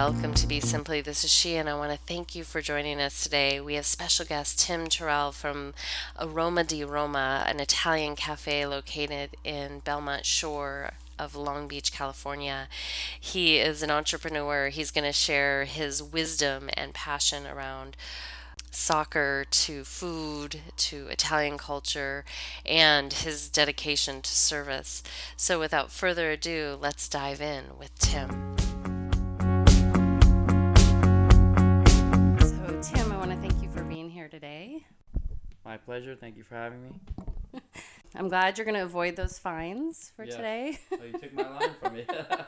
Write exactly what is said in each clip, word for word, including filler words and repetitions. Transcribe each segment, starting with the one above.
welcome to Be Simply. This is she, and I want to thank you for joining us today. We have special guest Tim Terrell from Aroma di Roma, an Italian cafe located in Belmont Shore of Long Beach, California. He is an entrepreneur. He's going to share his wisdom and passion around soccer to food to Italian culture and his dedication to service. So without further ado, let's dive in with Tim. So Tim, I want to thank you for being here today. My pleasure. Thank you for having me. I'm glad you're going to avoid those fines for yes. today. Oh, you took my line from me.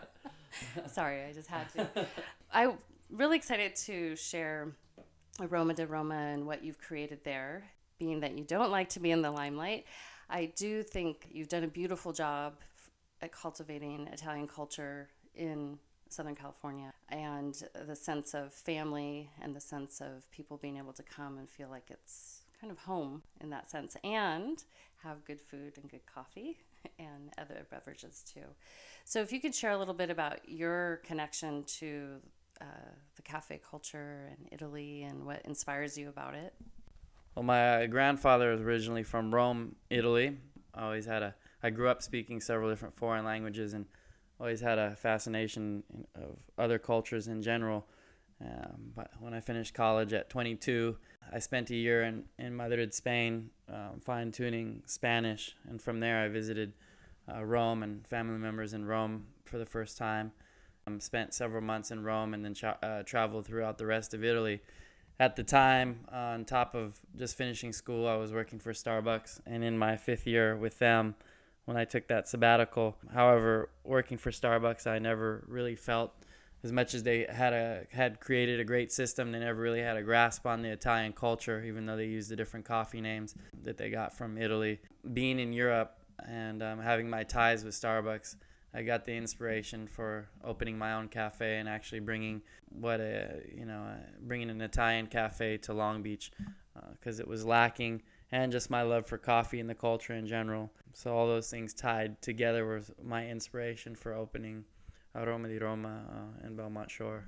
Sorry, I just had to. I'm really excited to share Aroma di Roma and what you've created there. Being that you don't like to be in the limelight, I do think you've done a beautiful job at cultivating Italian culture in Southern California, and the sense of family and the sense of people being able to come and feel like it's kind of home in that sense, and have good food and good coffee and other beverages too. So if you could share a little bit about your connection to uh, the cafe culture in Italy and what inspires you about it. Well, my grandfather was originally from Rome, Italy. I always had a, I grew up speaking several different foreign languages and always had a fascination of other cultures in general. Um, but when I finished college at twenty-two, I spent a year in, in Madrid, Spain, um, fine-tuning Spanish. And from there, I visited uh, Rome and family members in Rome for the first time. Um, spent several months in Rome and then tra- uh, traveled throughout the rest of Italy. At the time, uh, on top of just finishing school, I was working for Starbucks. And in my fifth year with them, when I took that sabbatical, however, working for Starbucks, I never really felt, as much as they had a had created a great system, they never really had a grasp on the Italian culture, even though they used the different coffee names that they got from Italy. Being in Europe and um, having my ties with Starbucks, I got the inspiration for opening my own cafe and actually bringing what a you know uh, bringing an Italian cafe to Long Beach, because uh, it was lacking, and just my love for coffee and the culture in general. So all those things tied together was my inspiration for opening Aroma di Roma uh, in Belmont Shore.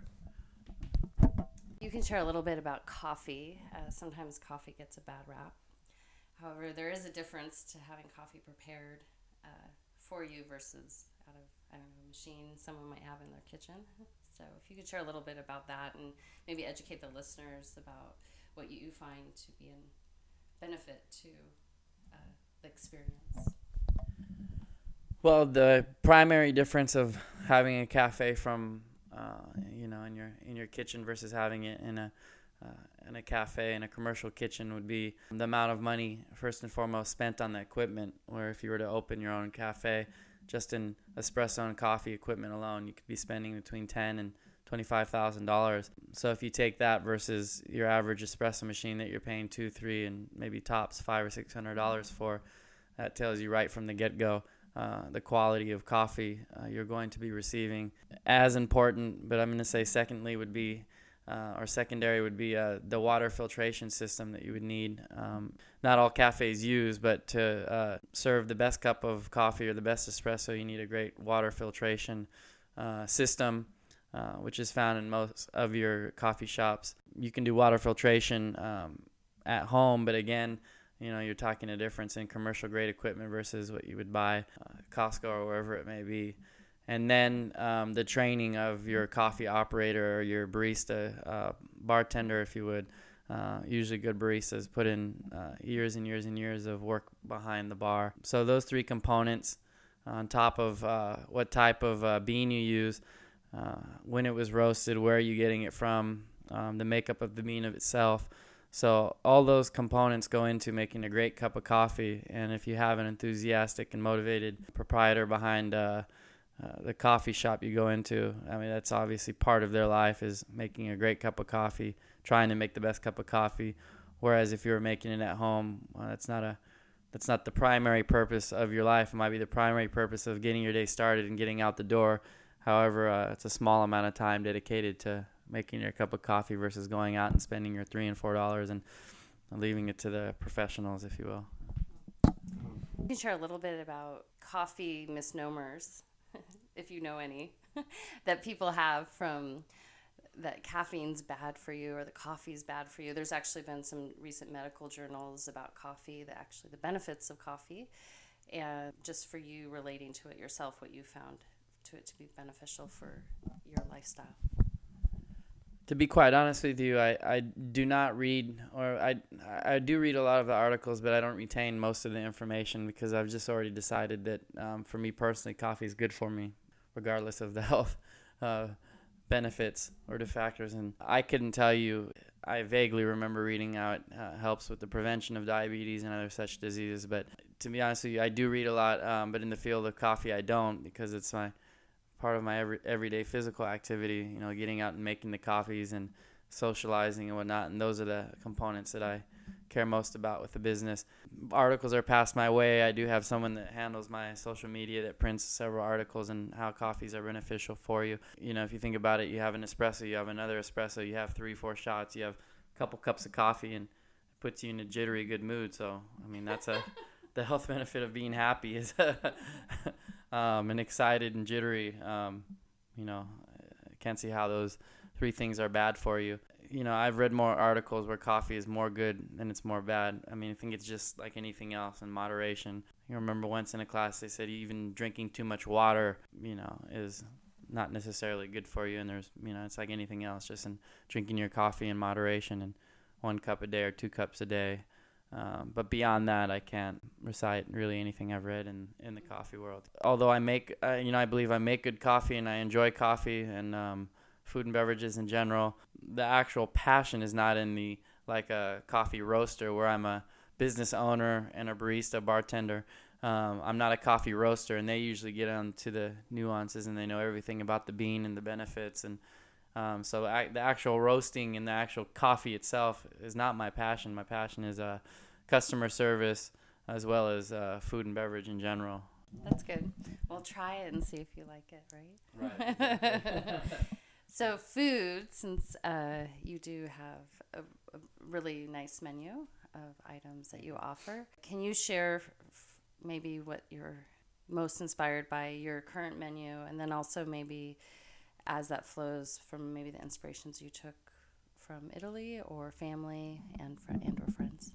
You can share a little bit about coffee. Uh, sometimes coffee gets a bad rap. However, there is a difference to having coffee prepared uh, for you versus out of, I don't know, a machine someone might have in their kitchen. So if you could share a little bit about that and maybe educate the listeners about what you find to be a benefit to uh, the experience. Well, the primary difference of having a cafe from, uh, you know, in your in your kitchen versus having it in a uh, in a cafe in a commercial kitchen would be the amount of money, first and foremost, spent on the equipment. Where if you were to open your own cafe, just in espresso and coffee equipment alone, you could be spending between ten and twenty-five thousand dollars. So if you take that versus your average espresso machine that you're paying two, three, and maybe tops five or six hundred dollars for, that tells you right from the get-go uh, the quality of coffee uh, you're going to be receiving. As important, but I'm going to say secondly, would be uh, or secondary would be uh, the water filtration system that you would need. Um, not all cafes use, but to uh, serve the best cup of coffee or the best espresso, you need a great water filtration uh, system. Uh, which is found in most of your coffee shops. You can do water filtration um, at home, but again, you know, you're talking a difference in commercial grade equipment versus what you would buy uh, Costco or wherever it may be. And then um, the training of your coffee operator or your barista, uh, bartender, if you would. Uh, usually good baristas put in uh, years and years and years of work behind the bar. So those three components on top of uh, what type of uh, bean you use, Uh, when it was roasted, where are you getting it from, um, the makeup of the bean of itself. So all those components go into making a great cup of coffee. And if you have an enthusiastic and motivated proprietor behind uh, uh, the coffee shop you go into, I mean, that's obviously part of their life, is making a great cup of coffee, trying to make the best cup of coffee. Whereas if you were making it at home, well, that's not a that's not the primary purpose of your life. It might be the primary purpose of getting your day started and getting out the door. However, uh, it's a small amount of time dedicated to making your cup of coffee versus going out and spending your three and four dollars and leaving it to the professionals, if you will. You can share a little bit about coffee misnomers, if you know any, that people have from that caffeine's bad for you or the coffee's bad for you. There's actually been some recent medical journals about coffee, that actually the benefits of coffee, and just for you relating to it yourself, what you found to it to be beneficial for your lifestyle. To be quite honest with you, I, I do not read, or I I do read a lot of the articles, but I don't retain most of the information because I've just already decided that um, for me personally, coffee is good for me, regardless of the health uh, benefits or the factors. And I couldn't tell you, I vaguely remember reading how it uh, helps with the prevention of diabetes and other such diseases. But to be honest with you, I do read a lot, um, but in the field of coffee, I don't, because it's my part of my every, everyday physical activity, you know, getting out and making the coffees and socializing and whatnot. And those are the components that I care most about with the business. Articles are passed my way. I do have someone that handles my social media that prints several articles on how coffees are beneficial for you. You know, if you think about it, you have an espresso, you have another espresso, you have three, four shots, you have a couple cups of coffee, and it puts you in a jittery good mood. So, I mean, that's a the health benefit of being happy is um, and excited and jittery. Um, you know, I can't see how those three things are bad for you. You know, I've read more articles where coffee is more good than it's more bad. I mean, I think it's just like anything else in moderation. You remember once in a class they said even drinking too much water, you know, is not necessarily good for you. And there's, you know, it's like anything else, just in drinking your coffee in moderation and one cup a day or two cups a day. Um, but beyond that, I can't recite really anything I've read in, in the coffee world. Although I make, uh, you know, I believe I make good coffee and I enjoy coffee and um, food and beverages in general. The actual passion is not in the, like a coffee roaster where I'm a business owner and a barista, bartender. Um, I'm not a coffee roaster, and they usually get onto the nuances and they know everything about the bean and the benefits. And um, so I, the actual roasting and the actual coffee itself is not my passion. My passion is uh, customer service as well as uh, food and beverage in general. That's good. Well, try it and see if you like it, right? Right. So food, since uh, you do have a, a really nice menu of items that you offer, can you share f- maybe what you're most inspired by your current menu, and then also maybe as that flows from maybe the inspirations you took from Italy or family and fr- and or friends?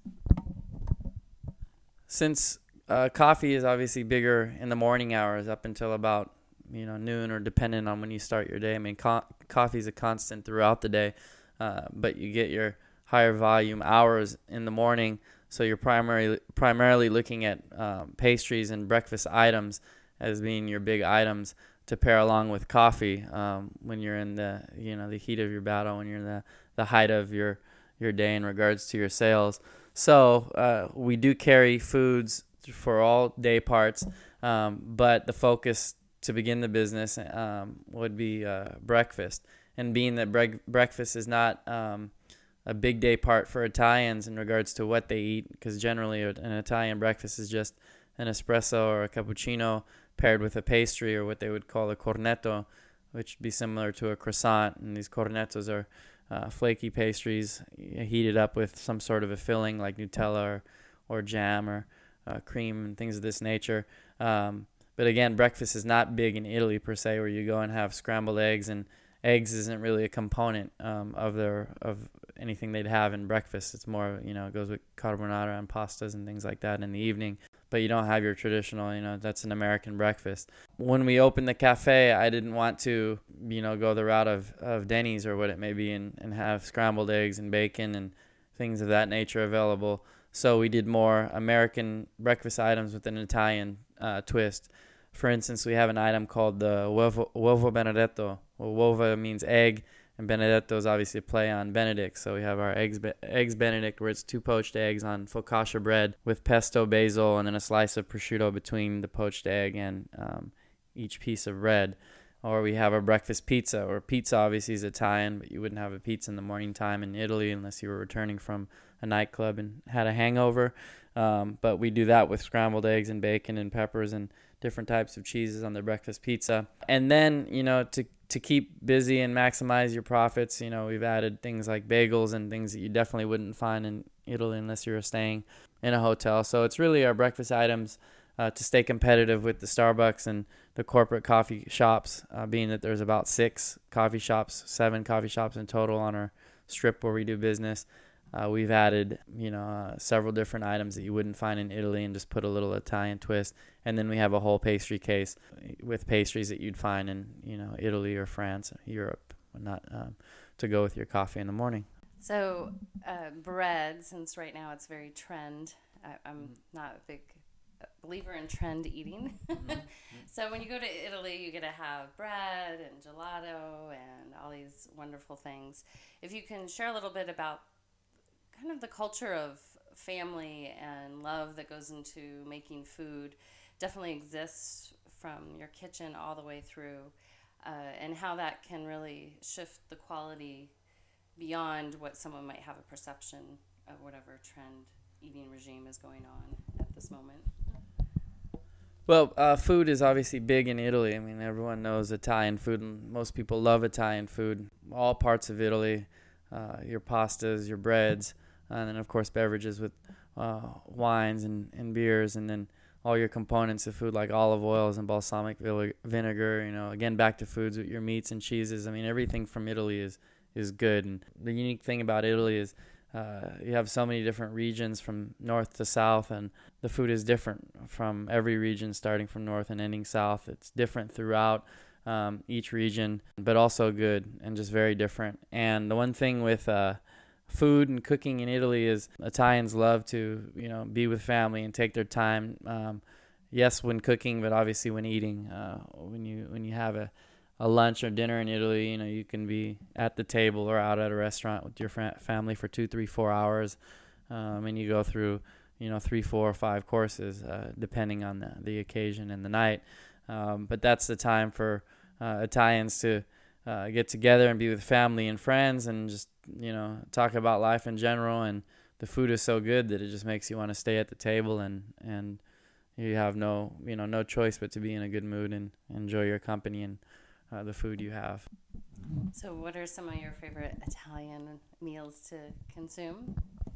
Since uh, coffee is obviously bigger in the morning hours up until about you know noon, or depending on when you start your day. I mean, co- coffee is a constant throughout the day, uh, but you get your higher volume hours in the morning. So you're primarily primarily looking at um, pastries and breakfast items as being your big items to pair along with coffee um, when you're in the you know the heat of your battle, when you're in the, the height of your your day in regards to your sales. So uh, we do carry foods for all day parts, um, but the focus to begin the business um, would be uh, breakfast. And being that bre- breakfast is not um, a big day part for Italians in regards to what they eat, because generally an Italian breakfast is just an espresso or a cappuccino paired with a pastry, or what they would call a cornetto, which would be similar to a croissant. And these cornettos are uh, flaky pastries heated up with some sort of a filling like Nutella or, or jam or uh, cream and things of this nature. Um, but again, breakfast is not big in Italy per se, where you go and have scrambled eggs, and eggs isn't really a component um, of their of anything they'd have in breakfast. It's more, you know, it goes with carbonara and pastas and things like that in the evening. But you don't have your traditional, you know, that's an American breakfast. When we opened the cafe, I didn't want to, you know, go the route of, of Denny's or what it may be and, and have scrambled eggs and bacon and things of that nature available. So we did more American breakfast items with an Italian uh, twist. For instance, we have an item called the uovo, uovo benedetto. Well, uovo means egg, and benedetto is obviously a play on Benedict. So we have our eggs eggs Benedict, where it's two poached eggs on focaccia bread with pesto, basil, and then a slice of prosciutto between the poached egg and um, each piece of bread. Or we have a breakfast pizza, or pizza obviously is Italian, but you wouldn't have a pizza in the morning time in Italy unless you were returning from a nightclub and had a hangover. Um, but we do that with scrambled eggs and bacon and peppers and different types of cheeses on the breakfast pizza. And then, you know, to to keep busy and maximize your profits, you know, we've added things like bagels and things that you definitely wouldn't find in Italy unless you were staying in a hotel. So it's really our breakfast items uh, to stay competitive with the Starbucks and the corporate coffee shops, uh, being that there's about six coffee shops, seven coffee shops in total on our strip where we do business. Uh, we've added, you know, uh, several different items that you wouldn't find in Italy and just put a little Italian twist. And then we have a whole pastry case with pastries that you'd find in, you know, Italy or France, or Europe, not um, to go with your coffee in the morning. So uh, bread, since right now it's very trend, I, I'm not a big believer in trend eating. Mm-hmm. So when you go to Italy, you get to have bread and gelato and all these wonderful things. If you can share a little bit about kind of the culture of family and love that goes into making food, definitely exists from your kitchen all the way through, uh, and how that can really shift the quality beyond what someone might have a perception of whatever trend eating regime is going on at this moment. Well, uh, food is obviously big in Italy. I mean, everyone knows Italian food, and most people love Italian food. All parts of Italy, uh, your pastas, your breads, and then, of course, beverages with uh, wines and, and beers, and then all your components of food like olive oils and balsamic vinegar, you know, again, back to foods with your meats and cheeses. I mean, everything from Italy is, is good. And the unique thing about Italy is uh, you have so many different regions from north to south, and the food is different from every region, starting from north and ending south. It's different throughout um, each region, but also good and just very different. And the one thing with uh, food and cooking in Italy is Italians love to, you know, be with family and take their time. Um, yes, when cooking, but obviously when eating. Uh, when you when you have a, a lunch or dinner in Italy, you know, you can be at the table or out at a restaurant with your fr- family for two, three, four hours, um, and you go through, you know, three, four, five courses, uh, depending on the, the occasion and the night. Um, but that's the time for uh, Italians to uh, get together and be with family and friends and just, you know, talk about life in general. And the food is so good that it just makes you want to stay at the table, and, and you have no, you know, no choice but to be in a good mood and enjoy your company and uh, the food you have. So what are some of your favorite Italian meals to consume?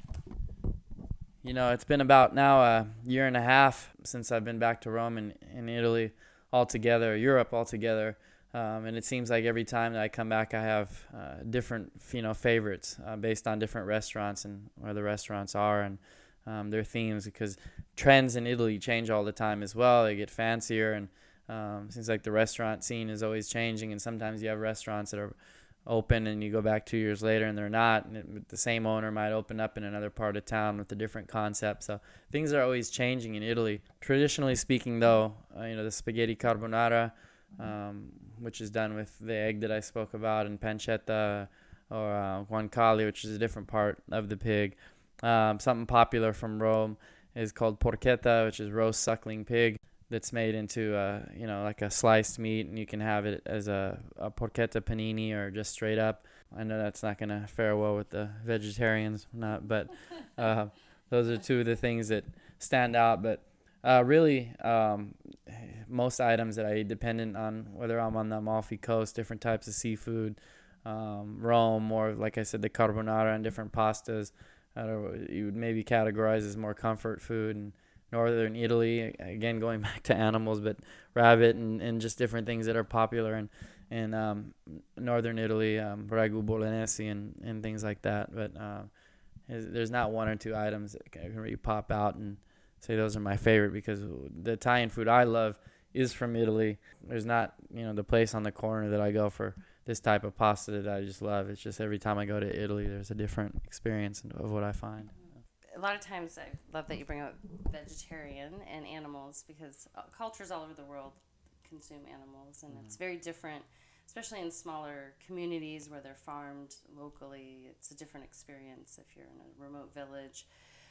You know, it's been about now a year and a half since I've been back to Rome and in Italy altogether, Europe altogether. Um, and it seems like every time that I come back, I have uh, different, you know, favorites uh, based on different restaurants and where the restaurants are and um, their themes, because trends in Italy change all the time as well. They get fancier, and um, it seems like the restaurant scene is always changing. And sometimes you have restaurants that are open and you go back two years later and they're not. And it, the same owner might open up in another part of town with a different concept. So things are always changing in Italy. Traditionally speaking, though, uh, you know, the spaghetti carbonara, um, which is done with the egg that I spoke about, and pancetta, or uh, guanciale, which is a different part of the pig. Um, something popular from Rome is called porchetta, which is roast suckling pig that's made into, uh, you know, like a sliced meat, and you can have it as a, a porchetta panini or just straight up. I know that's not going to fare well with the vegetarians, not, but uh, those are two of the things that stand out. But Uh, really, um, most items that I eat, dependent on whether I'm on the Amalfi Coast, different types of seafood, um, Rome, or like I said, the carbonara and different pastas, uh, you would maybe categorize as more comfort food. And Northern Italy, again, going back to animals, but rabbit and, and just different things that are popular in, in um, Northern Italy, um, ragu bolognese and, and things like that. But uh, there's not one or two items that can really pop out and say those are my favorite, because the Italian food I love is from Italy. There's not, you know, the place on the corner that I go for this type of pasta that I just love. It's just every time I go to Italy, there's a different experience of what I find. A lot of times I love that you bring up vegetarian and animals, because cultures all over the world consume animals, and mm-hmm. it's very different, especially in smaller communities where they're farmed locally. It's a different experience if you're in a remote village.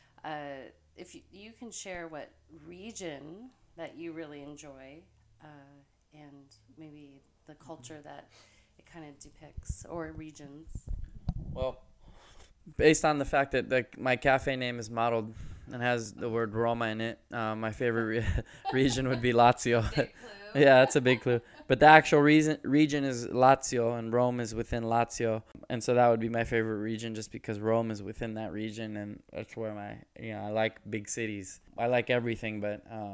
Uh, if you, you can share what region that you really enjoy, uh, and maybe the culture that it kind of depicts, or regions. Well, based on the fact that the, my cafe name is modeled and has the word Roma in it, uh, my favorite re- region would be Lazio. Big clue. Yeah, that's a big clue. But the actual reason, region is Lazio, and Rome is within Lazio. And so that would be my favorite region, just because Rome is within that region, and that's where my, you know, I like big cities. I like everything, but um,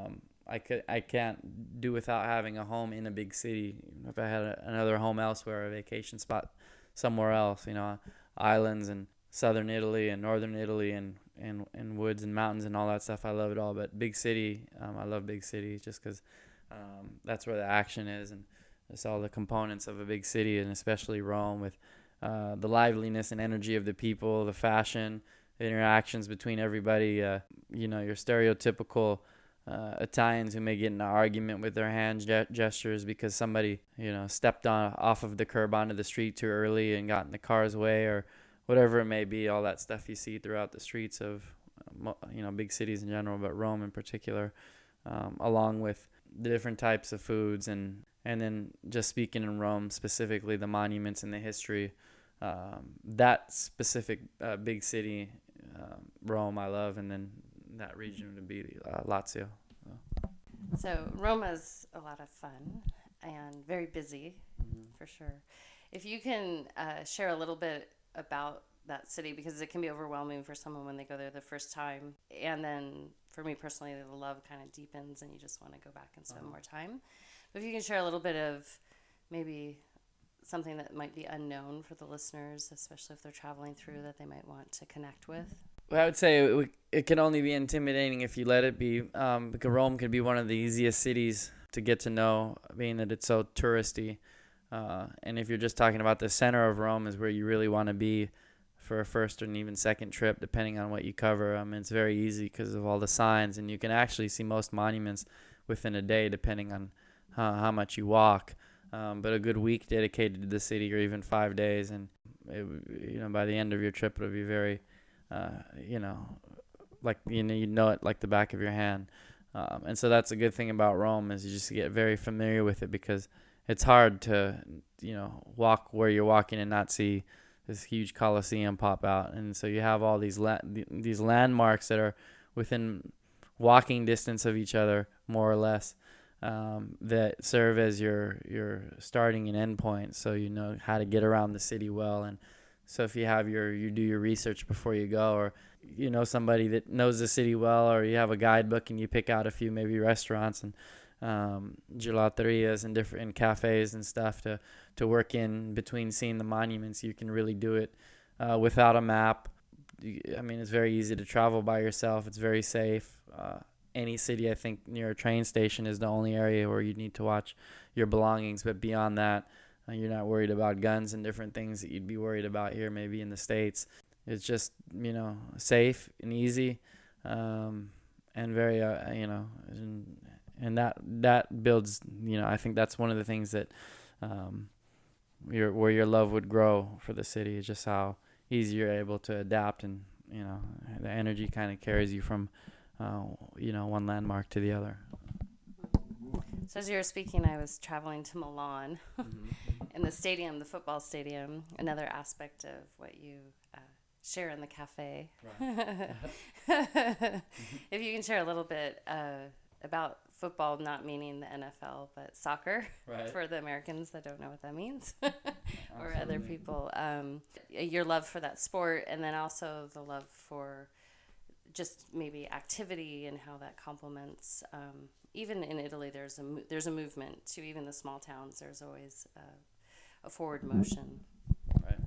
I could I can't do without having a home in a big city. If I had a, another home elsewhere, a vacation spot somewhere else, you know, islands and southern Italy and northern Italy and, and, and woods and mountains and all that stuff, I love it all. But big city, um, I love big city just because um, that's where the action is, and it's all the components of a big city, and especially Rome with uh, the liveliness and energy of the people, the fashion, the interactions between everybody. Uh, you know, your stereotypical uh, Italians who may get in an argument with their hand ge- gestures because somebody, you know, stepped on off of the curb onto the street too early and got in the car's way, or whatever it may be. All that stuff you see throughout the streets of, you know, big cities in general, but Rome in particular, um, along with the different types of foods, and and then just speaking in Rome specifically, the monuments and the history. Um, that specific uh, big city, uh, Rome, I love, and then that region would be uh, Lazio. So. So Roma's a lot of fun and very busy, mm-hmm. for sure. If you can uh, share a little bit about that city, because it can be overwhelming for someone when they go there the first time, and then for me personally, the love kind of deepens and you just want to go back and spend uh-huh. more time. But if you can share a little bit of maybe something that might be unknown for the listeners, especially if they're traveling through, that they might want to connect with. Well, I would say it, it can only be intimidating if you let it be, um, because Rome can be one of the easiest cities to get to know, being that it's so touristy. Uh, and if you're just talking about the center of Rome is where you really want to be for a first and even second trip, depending on what you cover. I mean, it's very easy because of all the signs, and you can actually see most monuments within a day, depending on uh, how much you walk. Um, but a good week dedicated to the city, or even five days, and it, you know, by the end of your trip, it'll be very, uh, you know, like you know, you know it like the back of your hand. Um, and so that's a good thing about Rome, is you just get very familiar with it, because it's hard to, you know, walk where you're walking and not see this huge Colosseum pop out. And so you have all these la- these landmarks that are within walking distance of each other, more or less, um, that serve as your your starting and end point, so you know how to get around the city well. And so if you have your you do your research before you go, or you know somebody that knows the city well, or you have a guidebook and you pick out a few maybe restaurants and um, gelaterias and different cafes and stuff to, to work in between seeing the monuments, you can really do it uh, without a map. I mean, it's very easy to travel by yourself. It's very safe. Uh, any city, I think, near a train station is the only area where you need to watch your belongings. But beyond that, uh, you're not worried about guns and different things that you'd be worried about here maybe in the States. It's just, you know, safe and easy, um, and very, uh, you know, and, and that that builds, you know, I think that's one of the things that um, your where your love would grow for the city, is just how easy you're able to adapt, and, you know, the energy kind of carries you from, uh, you know, one landmark to the other. So as you were speaking, I was traveling to Milan, mm-hmm. in the stadium, the football stadium, another aspect of what you uh, share in the cafe. Right. If you can share a little bit uh, about football, not meaning the N F L, but soccer, right, for the Americans that don't know what that means, or other people. Um, your love for that sport, and then also the love for just maybe activity and how that complements. Um, even in Italy, there's a there's a movement to even the small towns. There's always uh, a forward motion. Right.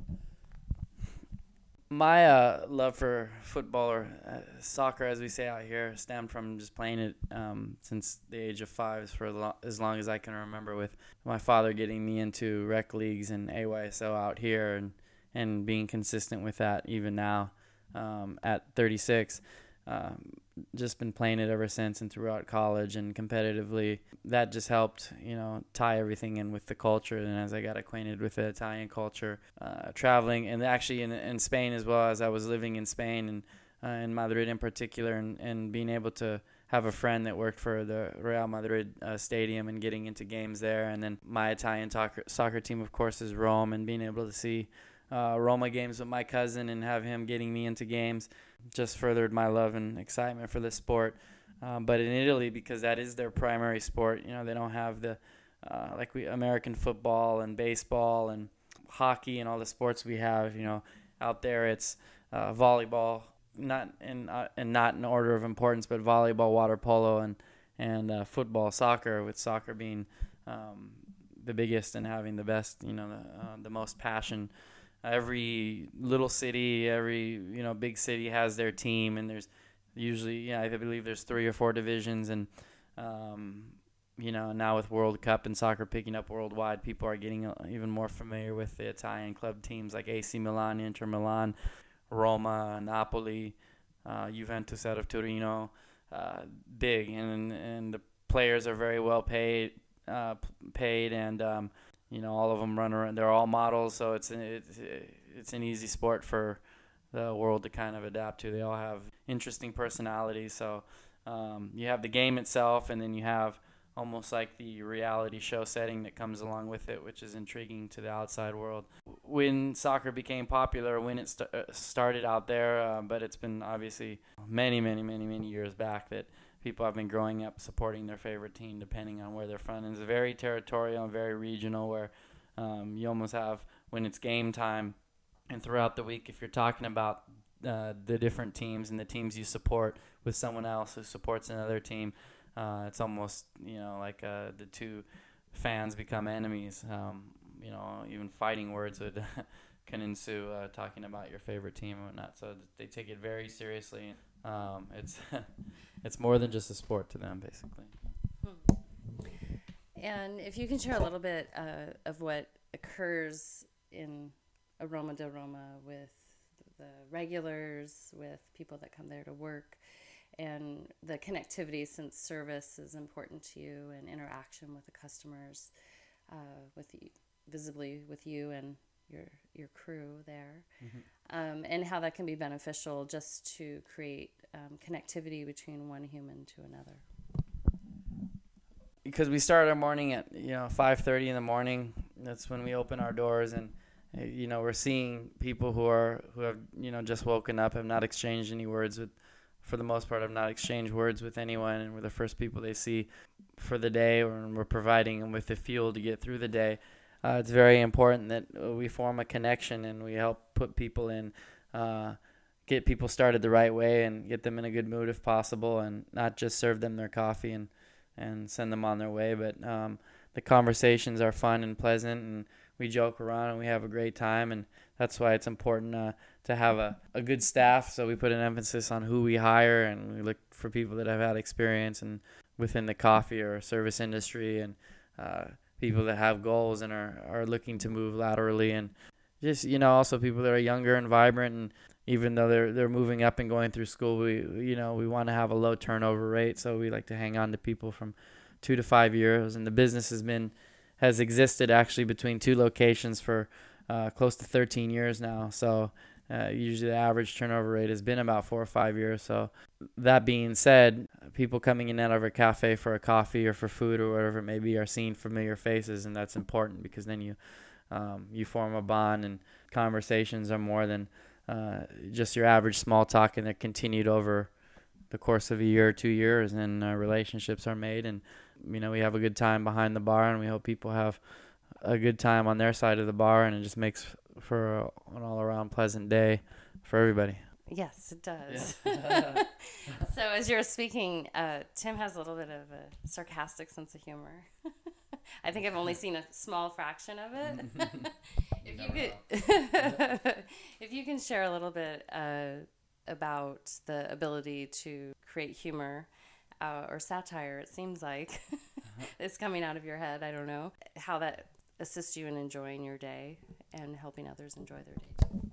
My uh, love for football, or uh, soccer, as we say out here, stemmed from just playing it um, since the age of five, for lo- as long as I can remember, with my father getting me into rec leagues and A Y S O out here, and, and being consistent with that even now um, at thirty-six. Um, just been playing it ever since, and throughout college and competitively. That just helped, you know, tie everything in with the culture. And as I got acquainted with the Italian culture, uh, traveling, and actually in in Spain as well, as I was living in Spain, and uh, in Madrid in particular, and, and being able to have a friend that worked for the Real Madrid uh, stadium and getting into games there. And then my Italian soccer, soccer team, of course, is Rome, and being able to see uh, Roma games with my cousin and have him getting me into games just furthered my love and excitement for the sport. Um, but in Italy, because that is their primary sport, you know, they don't have the uh, like we American football and baseball and hockey and all the sports we have. You know, out there it's uh, volleyball, not in uh, and not in order of importance, but volleyball, water polo, and and uh, football, soccer, with soccer being um, the biggest and having the best, you know, the, uh, the most passion. Every little city, every, you know, big city has their team, and there's usually, yeah, I believe there's three or four divisions, and um, you know, now with World Cup and soccer picking up worldwide, people are getting even more familiar with the Italian club teams like A C Milan, Inter Milan, Roma, Napoli, uh, Juventus out of Torino. Uh, big, and and the players are very well paid, uh, paid, and um, you know, all of them run around. They're all models, so it's it's it's an easy sport for the world to kind of adapt to. They all have interesting personalities, so um, you have the game itself, and then you have almost like the reality show setting that comes along with it, which is intriguing to the outside world. When soccer became popular, when it st- started out there, uh, but it's been obviously many, many, many, many years back that people have been growing up supporting their favorite team depending on where they're from. And it's very territorial and very regional, where um, you almost have, when it's game time and throughout the week, if you're talking about uh, the different teams and the teams you support with someone else who supports another team, Uh, it's almost, you know, like uh, the two fans become enemies. Um, you know, even fighting words would can ensue uh, talking about your favorite team and whatnot. So they take it very seriously. Um, it's it's more than just a sport to them, basically. Hmm. And if you can share a little bit uh, of what occurs in Aroma de Roma with the regulars, with people that come there to work, and the connectivity, since service is important to you, and interaction with the customers, uh, with you, visibly with you and your your crew there, mm-hmm. um, and how that can be beneficial just to create um, connectivity between one human to another. Because we start our morning at, you know, five thirty in the morning. That's when we open our doors, and you know, we're seeing people who are who have, you know, just woken up, have not exchanged any words with. For the most part, I've not exchanged words with anyone, and we're the first people they see for the day, or we're providing them with the fuel to get through the day. Uh, it's very important that we form a connection, and we help put people in, uh, get people started the right way, and get them in a good mood if possible, and not just serve them their coffee and, and send them on their way. But um, the conversations are fun and pleasant, and we joke around, and we have a great time, and that's why it's important uh, to have a, a good staff. So we put an emphasis on who we hire, and we look for people that have had experience and within the coffee or service industry, and uh, people that have goals and are, are looking to move laterally, and just, you know, also people that are younger and vibrant. And even though they're they're moving up and going through school, we you know we want to have a low turnover rate. So we like to hang on to people from two to five years. And the business has been has existed actually between two locations for uh, close to thirteen years now. So uh, usually the average turnover rate has been about four or five years. So that being said, people coming in out of our cafe for a coffee or for food or whatever it may be are seeing familiar faces, and that's important because then you um, you form a bond, and conversations are more than uh, just your average small talk, and they're continued over the course of a year or two years, and uh, relationships are made, and you know we have a good time behind the bar, and we hope people have a good time on their side of the bar, and it just makes for a, an all-around pleasant day for everybody. Yes, it does. Yeah. So as you're speaking, uh, Tim has a little bit of a sarcastic sense of humor. I think I've only seen a small fraction of it. If you could, if you can share a little bit uh, about the ability to create humor uh, or satire, it seems like uh-huh. It's coming out of your head. I don't know how that assists you in enjoying your day and helping others enjoy their day too.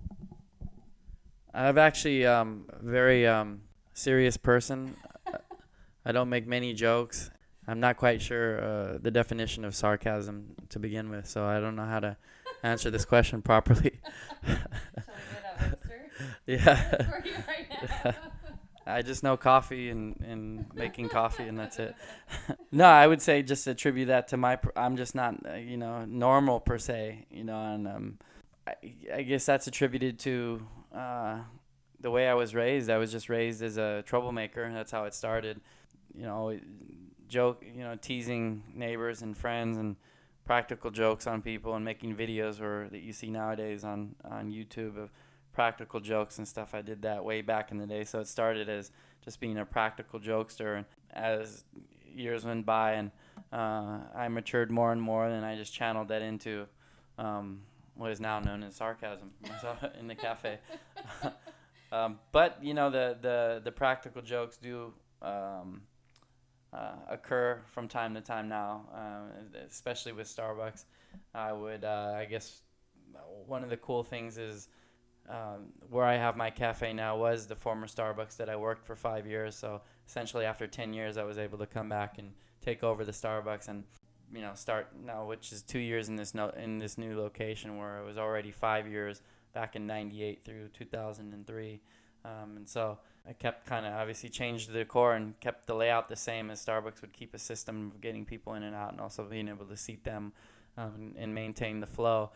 I've actually um very um serious person. I don't make many jokes. I'm not quite sure uh, the definition of sarcasm to begin with, so I don't know how to answer this question properly. Shall we get that answer? Yeah. For you right now? I just know coffee and, and making coffee, and that's it. No, I would say just attribute that to my. Pr- I'm just not, uh, you know, normal per se, you know, and um, I, I guess that's attributed to uh, the way I was raised. I was just raised as a troublemaker. That's how it started. You know, joke, you know, teasing neighbors and friends, and practical jokes on people, and making videos or that you see nowadays on, on YouTube of practical jokes and stuff. I did that way back in the day. So it started as just being a practical jokester, and as years went by, and uh, I matured more and more, and I just channeled that into um, what is now known as sarcasm in the cafe. um, but you know, the, the, the practical jokes do um, uh, occur from time to time now, uh, especially with Starbucks. I would, uh, I guess, one of the cool things is um, where I have my cafe now was the former Starbucks that I worked for five years. So essentially, after ten years, I was able to come back and take over the Starbucks and, you know, start now, which is two years in this no, in this new location, where it was already five years back in ninety-eight through two thousand three. Um, and so I kept kind of obviously changed the decor and kept the layout the same, as Starbucks would keep a system of getting people in and out, and also being able to seat them um, and, and maintain the flow.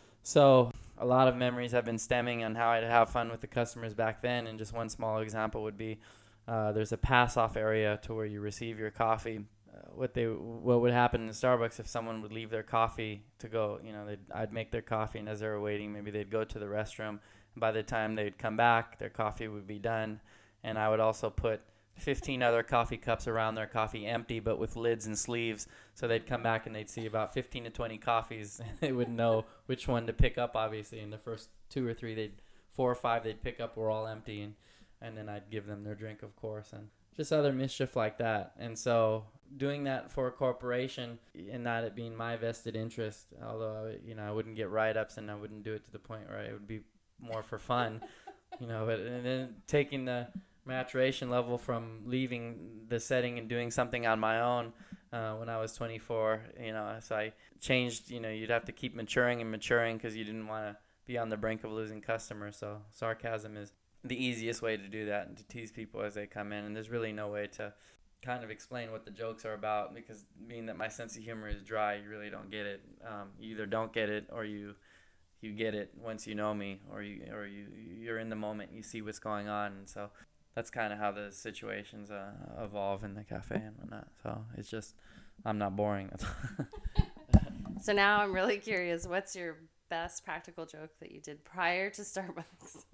So a lot of memories have been stemming on how I'd have fun with the customers back then. And just one small example would be uh, there's a pass-off area to where you receive your coffee. Uh, what they what would happen in Starbucks if someone would leave their coffee to go, you know, they'd, I'd make their coffee, and as they were waiting, maybe they'd go to the restroom. And by the time they'd come back, their coffee would be done. And I would also put fifteen other coffee cups around their coffee empty, but with lids and sleeves. So they'd come back and they'd see about fifteen to twenty coffees. They would know which one to pick up, obviously. And the first two or three, they'd four or five they'd pick up were all empty. And, and then I'd give them their drink, of course, and just other mischief like that. And so doing that for a corporation, and not it being my vested interest, although, you know, I wouldn't get write-ups and I wouldn't do it to the point where it would be more for fun, you know, but and then taking the maturation level from leaving the setting and doing something on my own uh, when I was twenty-four, you know, so I changed, you know, you'd have to keep maturing and maturing because you didn't want to be on the brink of losing customers. So sarcasm is the easiest way to do that and to tease people as they come in. And there's really no way to kind of explain what the jokes are about, because being that my sense of humor is dry, you really don't get it. Um, you either don't get it or you you get it once you know me, or you or you you're in the moment, you see what's going on. And so that's kind of how the situations uh, evolve in the cafe and whatnot. So it's just, I'm not boring. So now I'm really curious, what's your best practical joke that you did prior to Starbucks?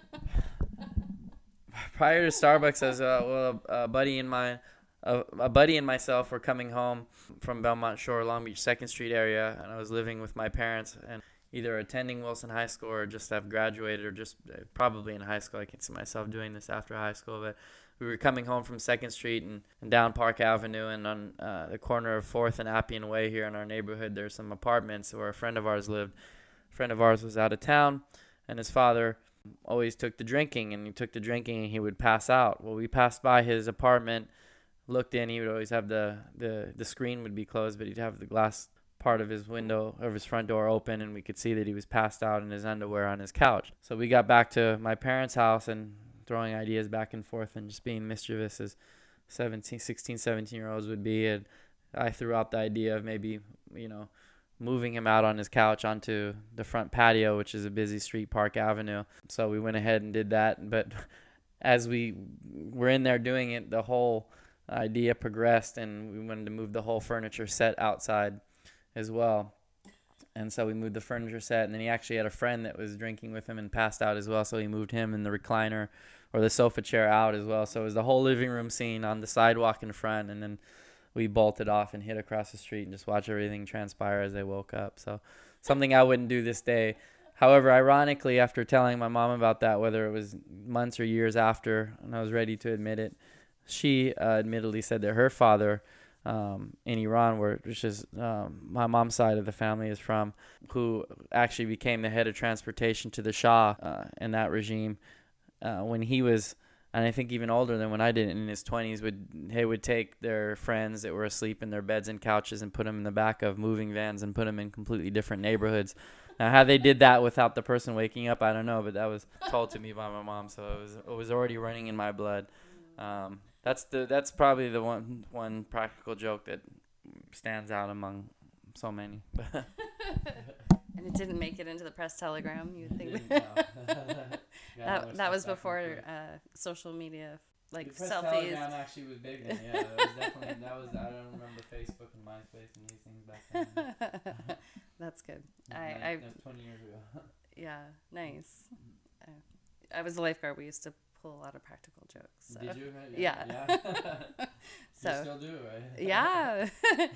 Prior to Starbucks, as uh, well, a buddy and my, uh, a buddy and myself were coming home from Belmont Shore, Long Beach, second Street area, and I was living with my parents and either attending Wilson High School or just have graduated, or just uh, probably in high school. I can see myself doing this after high school, but we were coming home from second Street and, and down Park Avenue, and on uh, the corner of fourth and Appian Way here in our neighborhood, there's some apartments where a friend of ours lived. A friend of ours was out of town, and his father always took the drinking, and he took the drinking and he would pass out. Well, we passed by his apartment, looked in. He would always have the, the, the screen would be closed, but he'd have the glass part of his window, of his front door open, and we could see that he was passed out in his underwear on his couch. So we got back to my parents' house and throwing ideas back and forth and just being mischievous as seventeen, sixteen, seventeen year olds would be. And I threw out the idea of maybe, you know, moving him out on his couch onto the front patio, which is a busy street, Park Avenue. So we went ahead and did that. But as we were in there doing it, the whole idea progressed, and we wanted to move the whole furniture set outside as well. And so we moved the furniture set, and then he actually had a friend that was drinking with him and passed out as well, so he moved him and the recliner or the sofa chair out as well. So it was the whole living room scene on the sidewalk in front, and then we bolted off and hid across the street and just watched everything transpire as they woke up. So something I wouldn't do this day. However, ironically, after telling my mom about that, whether it was months or years after, and I was ready to admit it, she uh, admittedly said that her father Um, in Iran, where which is um, my mom's side of the family is from, who actually became the head of transportation to the Shah uh, in that regime, uh, when he was, and I think even older than when I did, in his twenties, would they would take their friends that were asleep in their beds and couches and put them in the back of moving vans and put them in completely different neighborhoods. Now, how they did that without the person waking up, I don't know, but that was told to me by my mom, so it was it was already running in my blood. Um, That's the that's probably the one one practical joke that stands out among so many. And it didn't make it into the press telegram. You would think no. that that was before uh, social media, like the press selfies. Telegram actually was big then. Yeah, that was definitely that was. I don't remember Facebook and MySpace and these things back then. That's good. No, I, that I was twenty years ago. Yeah, nice. I, I was a lifeguard. We used to pull a lot of practical jokes. So. Did you? Yeah. yeah. So you still do, right? Yeah.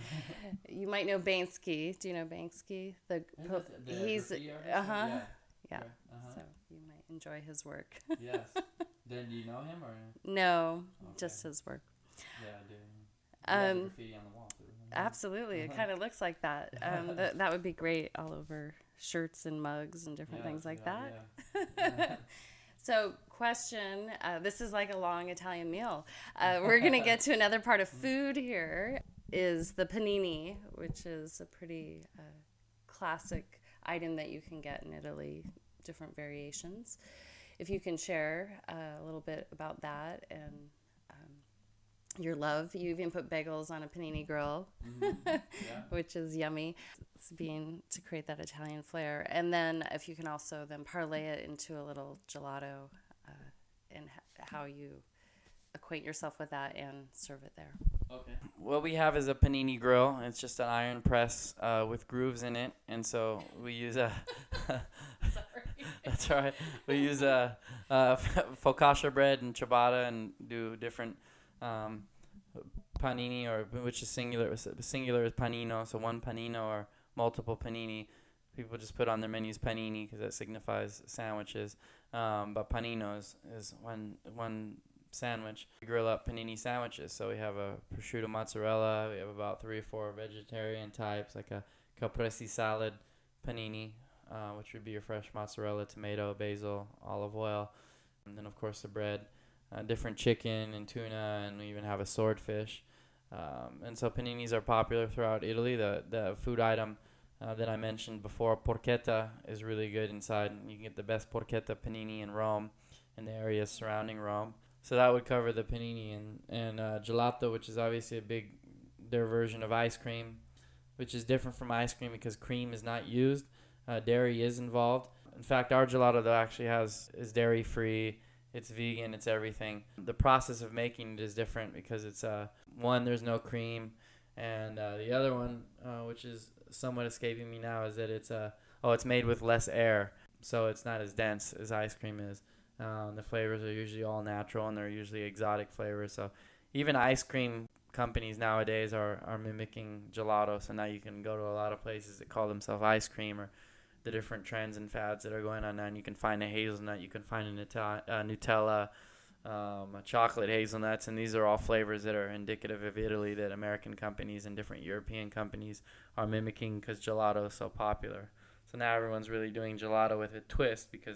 You might know Banksy. Do you know Banksy? The, the he's graffiti artist? uh huh. Yeah. Yeah. Okay. Uh-huh. So you might enjoy his work. Yes. Then do you know him or? No, Okay. just his work. Yeah, I do. He has Um, graffiti on the wall too. Absolutely, it kind of looks like that. Um, th- that would be great all over shirts and mugs and different Yeah, things like yeah, that. yeah. So, question, uh, this is like a long Italian meal. Uh, we're going to get to another part of food here, is the panini, which is a pretty uh, classic item that you can get in Italy, different variations. If you can share uh, a little bit about that and um, your love. You even put bagels on a panini grill, Mm-hmm. Yeah. which is yummy. It's being to create that Italian flair. And then if you can also then parlay it into a little gelato uh, and h- how you acquaint yourself with that and serve it there. Okay. What we have is a panini grill. It's just an iron press uh, with grooves in it, and so we use a. Sorry. That's all right. We use a, a focaccia bread and ciabatta and do different um, panini, or which is singular. Singular is panino, so one panino or multiple panini. People just put on their menus panini because that signifies sandwiches. Um, but paninos is one one sandwich. We grill up panini sandwiches. So we have a prosciutto mozzarella. We have about three or four vegetarian types, like a caprese salad panini, uh, which would be your fresh mozzarella, tomato, basil, olive oil. And then, of course, the bread, uh, different chicken and tuna, and we even have a swordfish. Um, and so paninis are popular throughout Italy. The, the food item uh, that I mentioned before, porchetta, is really good inside. You can get the best porchetta panini in Rome and the areas surrounding Rome. So that would cover the panini and, and uh, gelato, which is obviously a big, their version of ice cream, which is different from ice cream because cream is not used. Uh, dairy is involved. In fact, our gelato though actually has is dairy free. It's vegan. It's everything. The process of making it is different because it's uh one, there's no cream, and uh, the other one, uh, which is somewhat escaping me now, is that it's uh oh it's made with less air, so it's not as dense as ice cream is. Um, the flavors are usually all natural, and they're usually exotic flavors. So even ice cream companies nowadays are, are mimicking gelato. So now you can go to a lot of places that call themselves ice cream, or the different trends and fads that are going on now. And you can find a hazelnut, you can find a Nutella, uh, Nutella um, a chocolate hazelnuts, and these are all flavors that are indicative of Italy that American companies and different European companies are mimicking because gelato is so popular. So now everyone's really doing gelato with a twist because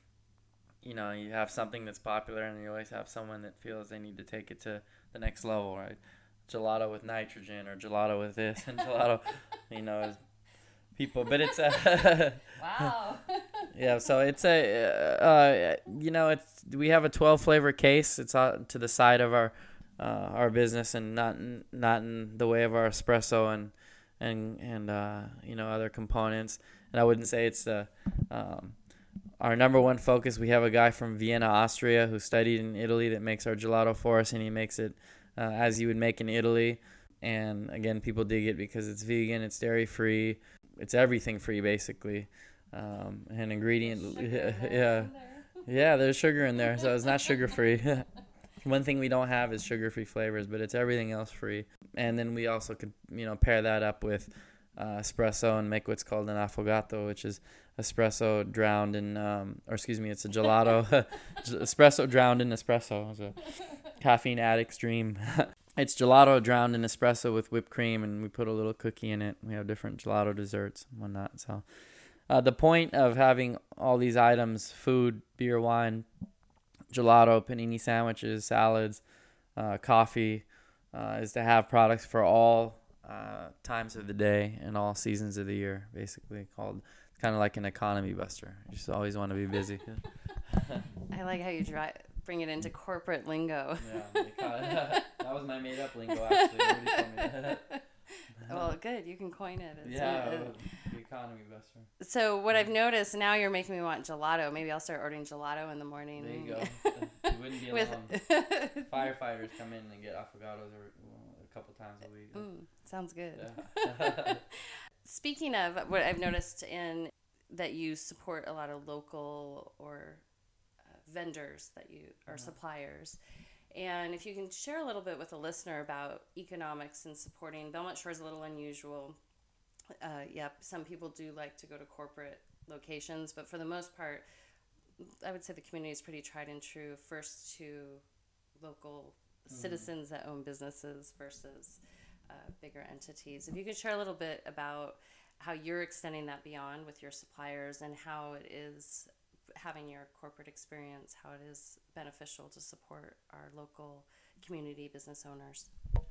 you know, you have something that's popular, and you always have someone that feels they need to take it to the next level, right? Gelato with nitrogen, or gelato with this, and gelato, you know, is people. But it's a Wow. yeah. So it's a uh, you know, it's we have a twelve flavor case. It's uh, to the side of our uh, our business, and not in, not in the way of our espresso and and and uh, you know, other components. And I wouldn't say it's the um, our number one focus. We have a guy from Vienna, Austria, who studied in Italy that makes our gelato for us, and he makes it uh, as you would make in Italy. And again, people dig it because it's vegan, it's dairy free, it's everything free basically. Um, and ingredient, yeah, yeah, there's sugar in there, so it's not sugar free. One thing we don't have is sugar free flavors, but it's everything else free. And then we also could, you know, pair that up with uh, espresso and make what's called an affogato, which is espresso drowned in, um, or excuse me, it's a gelato. Espresso drowned in espresso. It's a caffeine addict's dream. It's gelato drowned in espresso with whipped cream, and we put a little cookie in it. We have different gelato desserts and whatnot. So uh, the point of having all these items, food, beer, wine, gelato, panini sandwiches, salads, uh, coffee, uh, is to have products for all uh, times of the day and all seasons of the year, basically called kind of like an economy buster. You just always want to be busy. I like how you dry, bring it into corporate lingo. Yeah, that was my made-up lingo, actually. Nobody told me that. Well, good. You can coin it. It's yeah, a, the economy buster. So what I've noticed, now you're making me want gelato. Maybe I'll start ordering gelato in the morning. There you go. You wouldn't be With alone. Firefighters come in and get affogatos a couple times a week. Mm, sounds good. Yeah. Speaking of what I've noticed in that you support a lot of local or uh, vendors that you or Uh-huh. suppliers, And if you can share a little bit with a listener about economics and supporting, Belmont Shore is a little unusual. Uh, yep, some people do like to go to corporate locations, but for the most part, I would say the community is pretty tried and true. First to local mm-hmm. citizens that own businesses versus uh, bigger entities. If you could share a little bit about how you're extending that beyond with your suppliers and how it is having your corporate experience, how it is beneficial to support our local community business owners.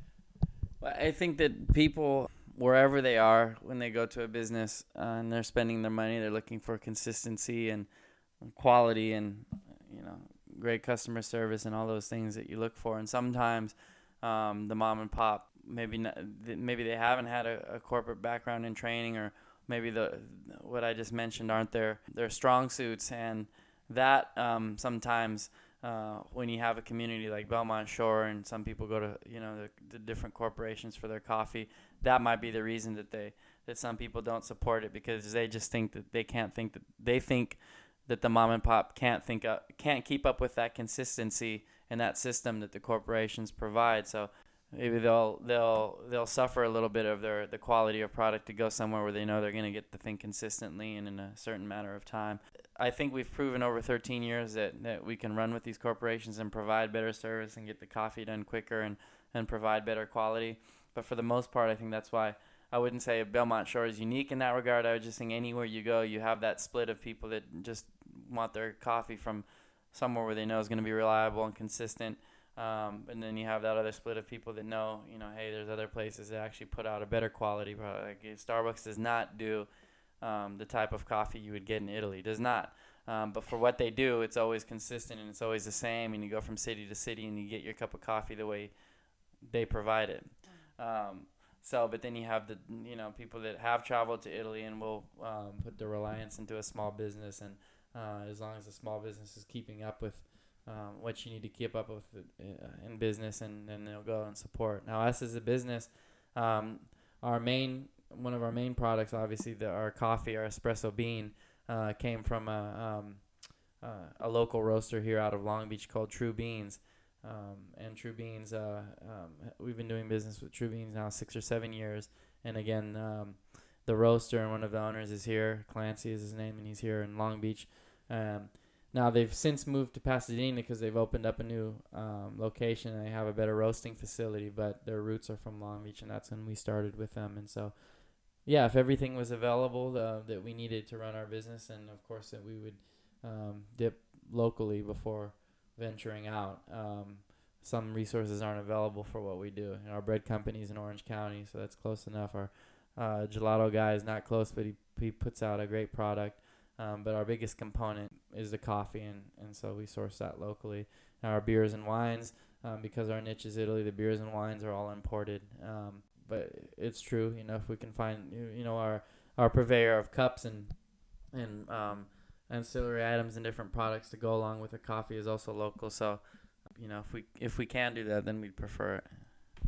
Well, I think that people, wherever they are, when they go to a business uh, and they're spending their money, they're looking for consistency and quality and, you know, great customer service and all those things that you look for. And sometimes um, the mom and pop, maybe not, maybe they haven't had a, a corporate background in training, or maybe the what I just mentioned aren't their, their strong suits. And that um, sometimes uh, when you have a community like Belmont Shore and some people go to, you know, the, the different corporations for their coffee, that might be the reason that they that some people don't support it, because they just think that they can't think that they think that the mom and pop can't think up, can't keep up with that consistency and that system that the corporations provide. So maybe they'll they'll they'll suffer a little bit of their the quality of product to go somewhere where they know they're going to get the thing consistently and in a certain matter of time. I think we've proven over thirteen years that, that we can run with these corporations and provide better service and get the coffee done quicker and, and provide better quality. But for the most part, I think that's why I wouldn't say Belmont Shore is unique in that regard. I would just think anywhere you go, you have that split of people that just want their coffee from somewhere where they know is going to be reliable and consistent. Um, and then you have that other split of people that know, you know, hey, there's other places that actually put out a better quality product. Like Starbucks does not do um, the type of coffee you would get in Italy. Does not. Um, but for what they do, it's always consistent and it's always the same. And you go from city to city and you get your cup of coffee the way they provide it. Um, so, but then you have the, you know, people that have traveled to Italy and will um, put their reliance into a small business. And uh, as long as the small business is keeping up with Um, what you need to keep up with uh, in business, and then they'll go and support. Now, us as a business, um, our main one of our main products, obviously, the, our coffee, our espresso bean, uh, came from a, um, uh, a local roaster here out of Long Beach called True Beans. Um, and True Beans, uh, um, we've been doing business with True Beans now six or seven years. And again, um, the roaster and one of the owners is here. Clancy is his name, and he's here in Long Beach. Um, Now, they've since moved to Pasadena because they've opened up a new um, location and they have a better roasting facility, but their roots are from Long Beach, and that's when we started with them. And so, yeah, if everything was available uh, that we needed to run our business, and, of course, that we would um, dip locally before venturing out. Um, some resources aren't available for what we do. And our bread company is in Orange County, so that's close enough. Our uh, gelato guy is not close, but he, he puts out a great product. Um, but our biggest component is the coffee, and, and so we source that locally. Now our beers and wines, um, because our niche is Italy, the beers and wines are all imported. Um, but it's true, you know, if we can find, you know, our, our purveyor of cups and and um, ancillary items and different products to go along with the coffee is also local. So, you know, if we if we can do that, then we'd prefer it.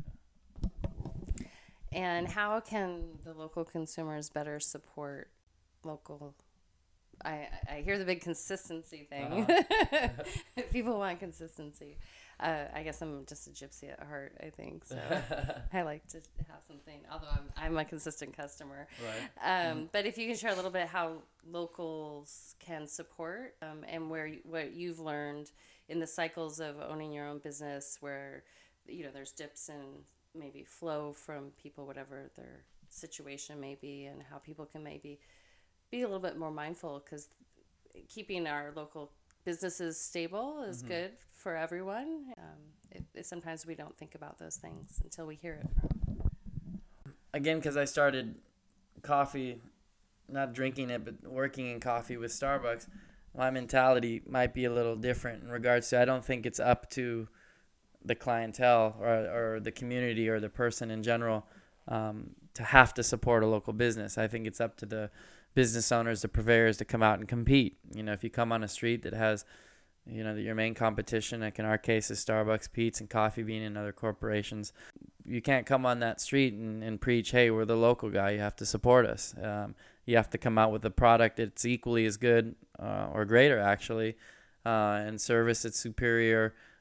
And how can the local consumers better support local? I, I hear the big consistency thing. Uh-huh. People want consistency. Uh, I guess I'm just a gypsy at heart, I think. So I like to have something, although I'm, I'm a consistent customer. Right. Um, Mm. But if you can share a little bit how locals can support um, and where you, what you've learned in the cycles of owning your own business, where, you know, there's dips and maybe flow from people, whatever their situation may be, and how people can maybe be a little bit more mindful, because keeping our local businesses stable is mm-hmm. good for everyone. Um, it, it, sometimes we don't think about those things until we hear it from. Again, because I started coffee, not drinking it, but working in coffee with Starbucks, my mentality might be a little different in regards to, I don't think it's up to the clientele or, or the community or the person in general um, to have to support a local business. I think it's up to the business owners, the purveyors, to come out and compete. You know, if you come on a street that has, you know, your main competition, like in our case is Starbucks, Peet's, and Coffee Bean and other corporations, you can't come on that street and, and preach, hey, we're the local guy. You have to support us. Um, you have to come out with a product that's equally as good uh, or greater, actually, uh, and service that's superior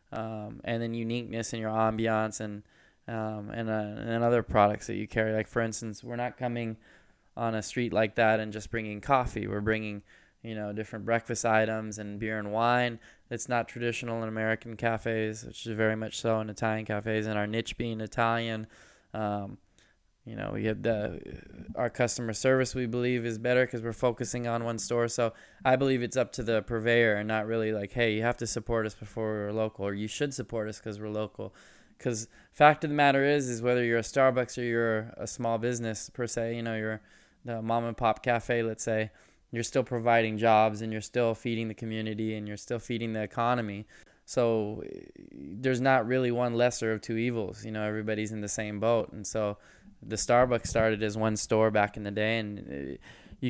um, and then uniqueness in your ambiance and um, and, uh, and other products that you carry. Like, for instance, we're not coming on a street like that and just bringing coffee. We're bringing, you know, different breakfast items and beer and wine. It's not traditional in American cafes, which is very much so in Italian cafes, and our niche being Italian. Um, you know, we have the, our customer service, we believe, is better because we're focusing on one store. So I believe it's up to the purveyor and not really like, hey, you have to support us before we're local, or you should support us because we're local. Because fact of the matter is, is whether you're a Starbucks or you're a small business per se, you know, you're the mom and pop cafe, let's say, you're still providing jobs and you're still feeding the community and you're still feeding the economy. So there's not really one lesser of two evils. You know, everybody's in the same boat. And so the Starbucks started as one store back in the day, and you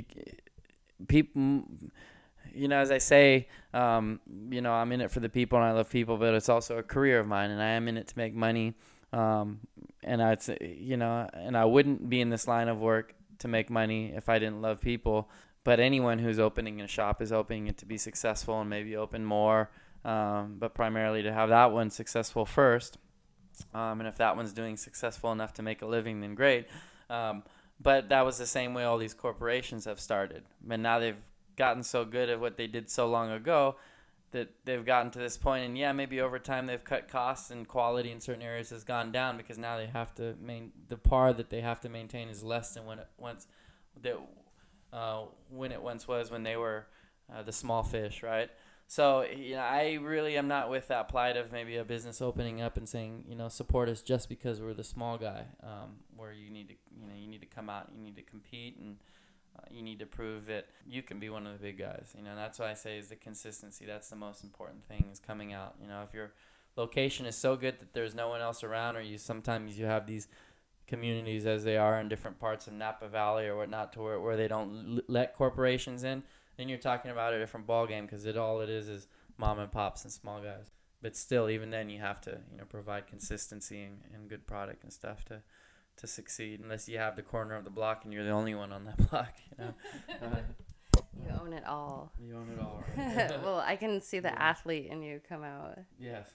people, you know, as I say, um, you know, I'm in it for the people and I love people, but it's also a career of mine and I am in it to make money. Um, and I'd say, you know, and I wouldn't be in this line of work to make money if I didn't love people. But anyone who's opening a shop is opening it to be successful and maybe open more, um, but primarily to have that one successful first. Um, and if that one's doing successful enough to make a living, then great. Um, but that was the same way all these corporations have started. And now they've gotten so good at what they did so long ago that they've gotten to this point. And yeah, maybe over time they've cut costs and quality in certain areas has gone down because now they have to main the par that they have to maintain is less than when it once that uh, when it once was when they were uh, the small fish, right? So, you know, I really am not with that plight of maybe a business opening up and saying, you know, support us just because we're the small guy, um, where you need to, you know, you need to come out, you need to compete, and uh, you need to prove that you can be one of the big guys. You know, and that's what I say is the consistency. That's the most important thing, is coming out. You know, if your location is so good that there's no one else around, or you sometimes you have these communities as they are in different parts of Napa Valley or whatnot, to where, where they don't l- let corporations in, then you're talking about a different ballgame, because it all it is is mom and pops and small guys. But still, even then, you have to, you know, provide consistency and, and good product and stuff to to succeed. Unless you have the corner of the block and you're the only one on that block, you know. Uh, You own it all. You own it all. Right? Well, I can see the Yeah. athlete in you come out. Yes.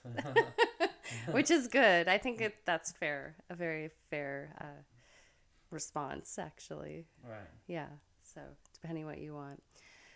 Which is good. I think it, that's fair. A very fair uh, response, actually. Right. Yeah. So depending what you want.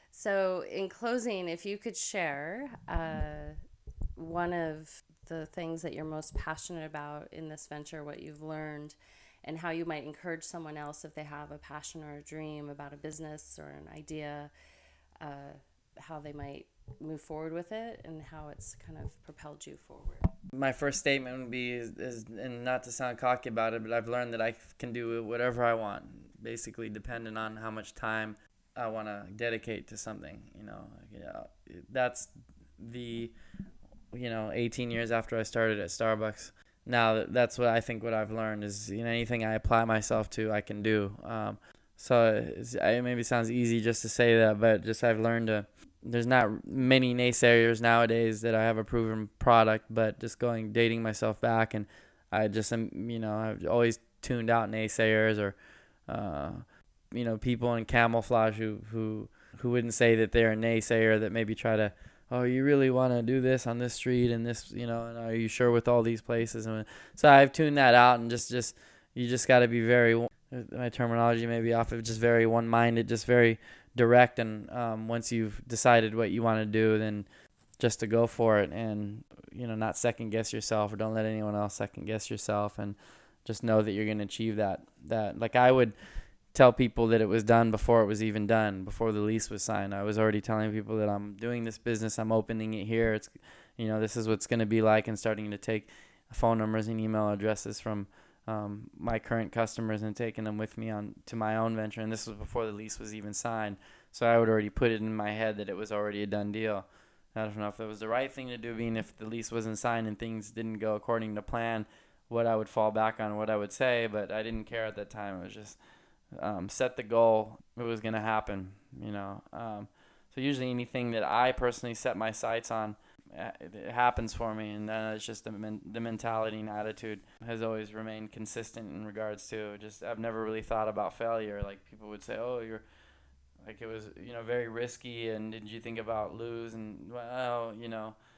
So in closing, if you could share uh, one of the things that you're most passionate about in this venture, what you've learned, and how you might encourage someone else if they have a passion or a dream about a business or an idea, uh, how they might move forward with it and how it's kind of propelled you forward. My first statement would be, is, is, and not to sound cocky about it, but I've learned that I can do whatever I want, basically depending on how much time I want to dedicate to something. You know, you know, that's the, you know, eighteen years after I started at Starbucks. Now that's what I think what I've learned is, you know, anything I apply myself to, I can do. Um, so it's, it maybe sounds easy just to say that, but just I've learned to, there's not many naysayers nowadays that I have a proven product, but just going, dating myself back, and I just am, you know, I've always tuned out naysayers or, uh, you know, people in camouflage who, who, who wouldn't say that they're a naysayer, that maybe try to, oh, you really want to do this on this street and this, you know, and are you sure with all these places? And so I've tuned that out, and just, just, you just got to be very, my terminology may be off of just very one-minded, just very direct. And um, once you've decided what you want to do, then just to go for it, and, you know, not second guess yourself, or don't let anyone else second guess yourself, and just know that you're going to achieve that, that, like I would tell people that it was done before it was even done, before the lease was signed. I was already telling people that I'm doing this business, I'm opening it here, it's, you know, this is what it's going to be like, and starting to take phone numbers and email addresses from um, my current customers and taking them with me on to my own venture. And this was before the lease was even signed, so I would already put it in my head that it was already a done deal. I don't know if it was the right thing to do, being if the lease wasn't signed and things didn't go according to plan, what I would fall back on, what I would say, but I didn't care at that time. It was just Um, set the goal, it was going to happen, you know. Um, so usually anything that I personally set my sights on, it happens for me. And then it's just the, men- the mentality and attitude has always remained consistent in regards to just, I've never really thought about failure. Like people would say, oh, you're like, it was, you know, very risky. And did you think about lose? And well, you know,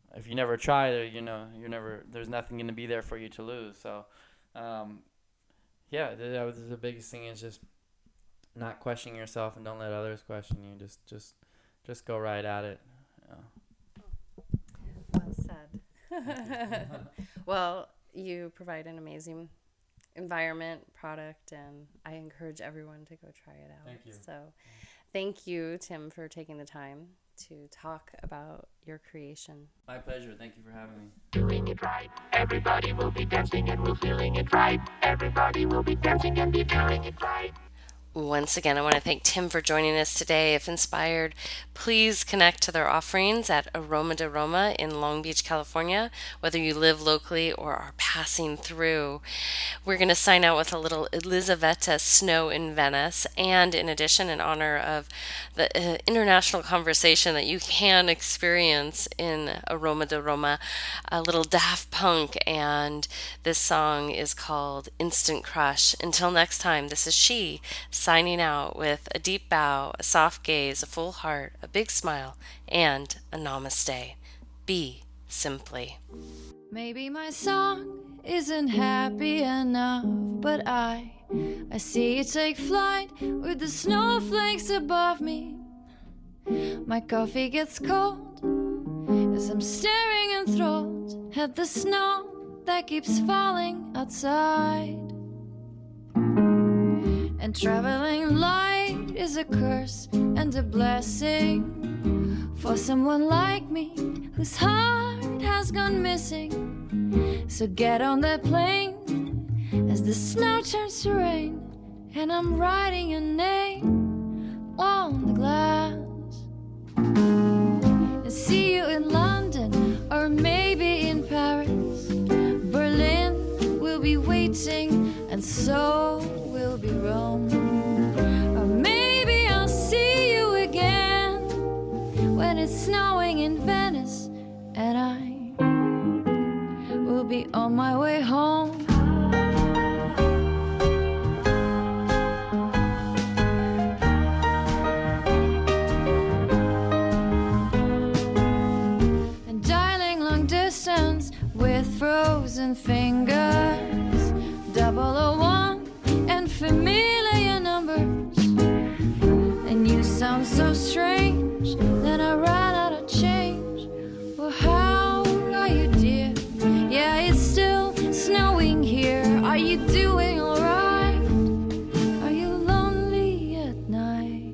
if you never try it, you know, you're never, there's nothing going to be there for you to lose. So, um, yeah, that was the biggest thing, is just not questioning yourself, and don't let others question you. Just, just, just go right at it. Yeah. Well said. Well, you provide an amazing environment, product, and I encourage everyone to go try it out. Thank you. So thank you, Tim, for taking the time to talk about your creation. My pleasure. Thank you for having me. Doing it right. Everybody will be dancing and we're feeling it right. Everybody will be dancing and be feeling it right. Once again, I want to thank Tim for joining us today. If inspired, please connect to their offerings at Aroma de Roma in Long Beach, California, whether you live locally or are passing through. We're going to sign out with a little Elisaveta Snow in Venice, and in addition, in honor of the uh, international conversation that you can experience in Aroma de Roma, a little Daft Punk, and this song is called Instant Crush. Until next time, this is She, signing out with a deep bow, a soft gaze, a full heart, a big smile, and a namaste. Be simply. Maybe my song isn't happy enough, but I I see you take flight with the snowflakes above me. My coffee gets cold as I'm staring enthralled at the snow that keeps falling outside. And traveling light is a curse and a blessing for someone like me whose heart has gone missing. So get on that plane as the snow turns to rain, and I'm writing your name on the glass. And see you in London or maybe in Paris. Berlin will be waiting, and so will be Rome. Or maybe I'll see you again when it's snowing in Venice, and I will be on my way home. And dialing long distance with frozen fingers, double oh one and familiar numbers. And you sound so strange, then I ran out of change. Well, how are you, dear? Yeah, it's still snowing here. Are you doing alright? Are you lonely at night?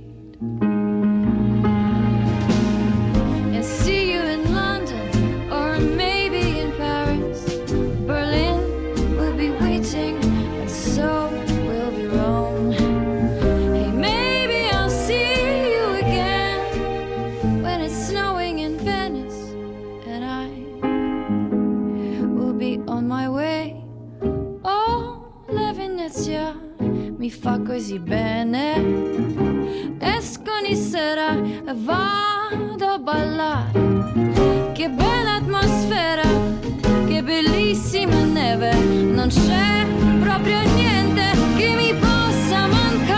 And see you in London or maybe in Paris. Berlin will be waiting, and so will be Rome. Hey, maybe I'll see you again when it's snowing in Venice, and I will be on my way. Oh, la Venezia mi fa così bene. Esco ogni sera e vado a ballare. Che bella atmosfera, che bellissima neve. Non c'è proprio niente che mi possa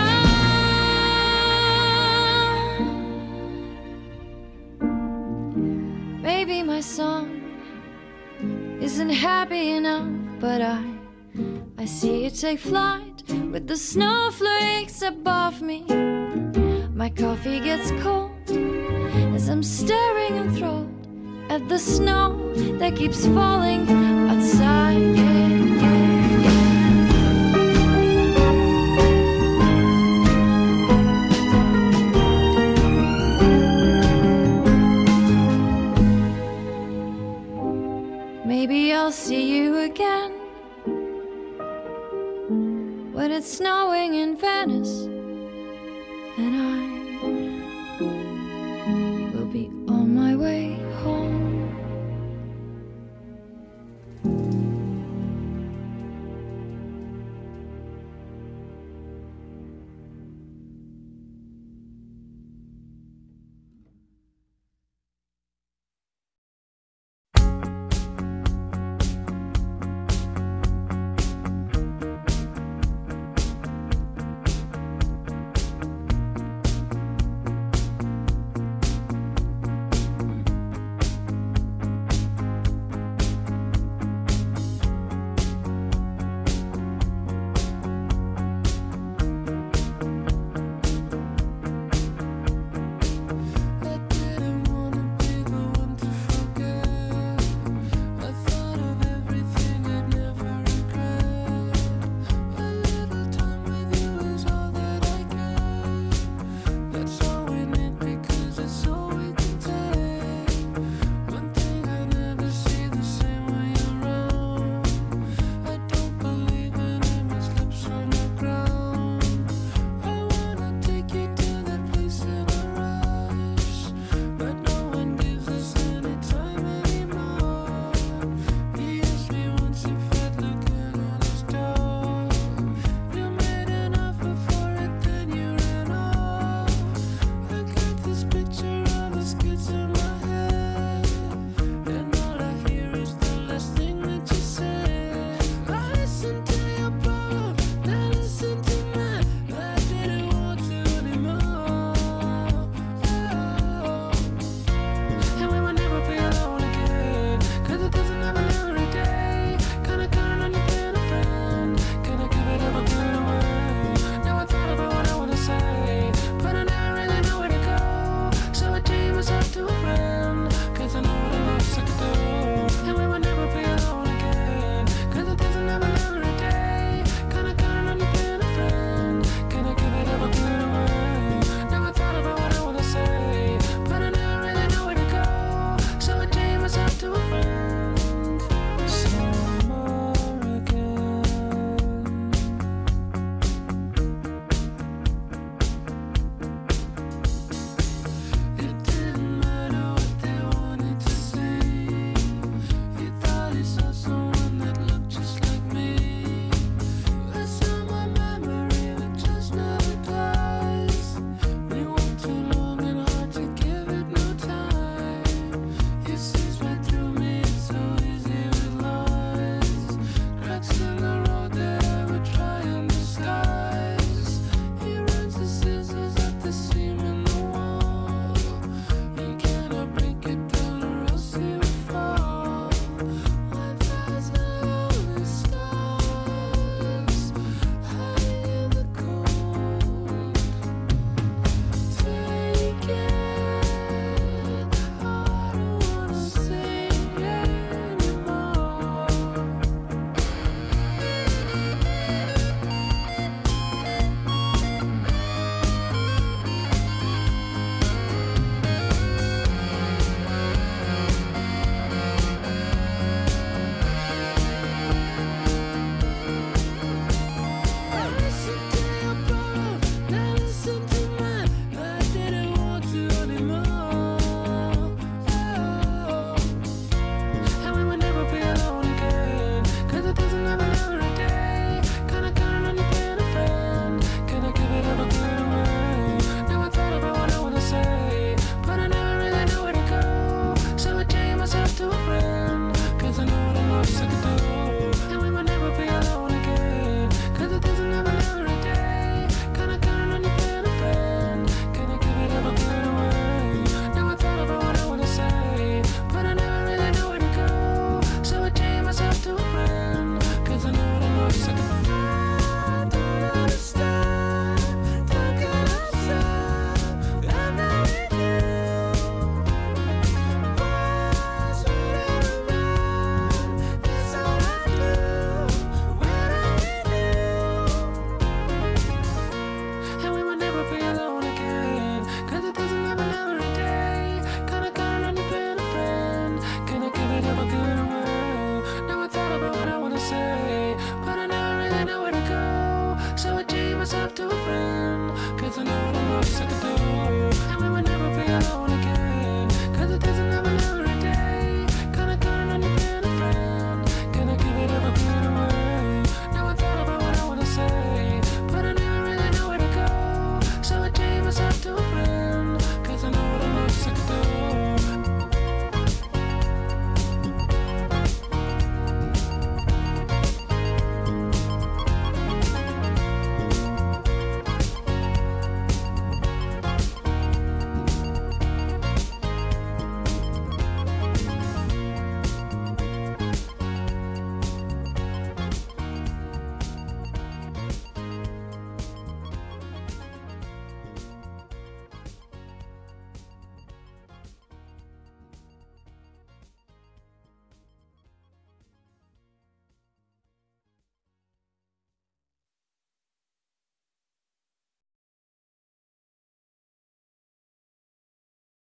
mancare. Maybe my song isn't happy enough, but I I see you take flight with the snowflakes above me. My coffee gets cold as I'm staring enthralled at the snow that keeps falling outside. Yeah, yeah, yeah. Maybe I'll see you again when it's snowing in Venice,